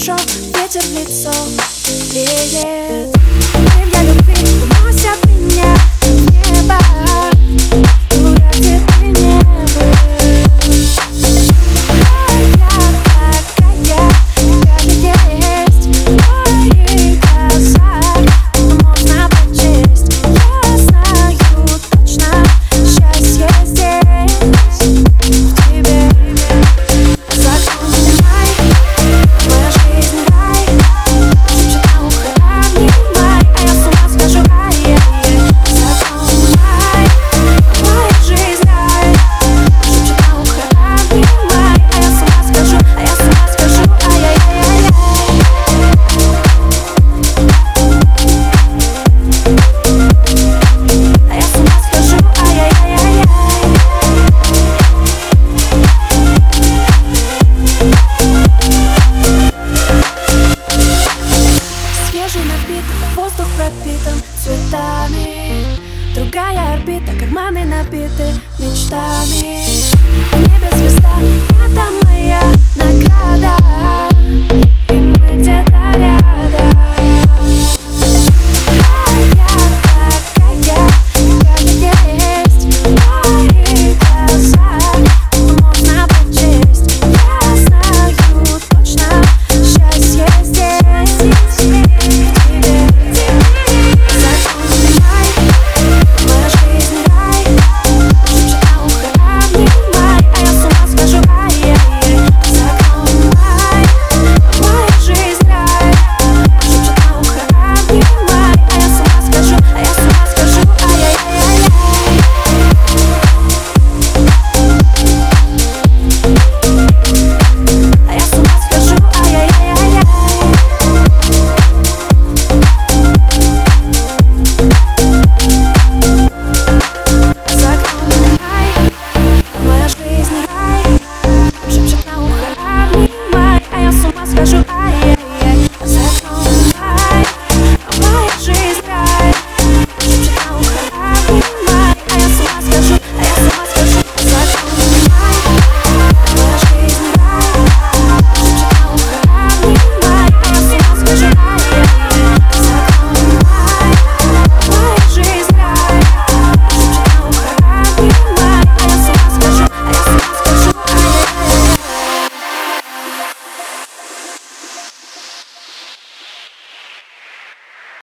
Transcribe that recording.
хорошо, ветер в лицо веет. Крылья любви уносят меня в небо, туда, где ты не был. Такая, какая есть в твоих глазах, можно прочесть. Я знаю точно, счастье здесь, в тебе. За окном май, моя жизнь рай, шепчет на ухо, обнимай, а я с ума схожу, ай-яй-яй. За окном май, моя жизнь рай, шепчет на ухо, обнимай, а я с ума схожу, ай-яй-яй-яй. А я с ума схожу, ай-яй-яй-яй. Свежий напиток, воздух пропитан цветами. Другая орбита, карманы набиты мечтами. В небе звезда, это моя награда.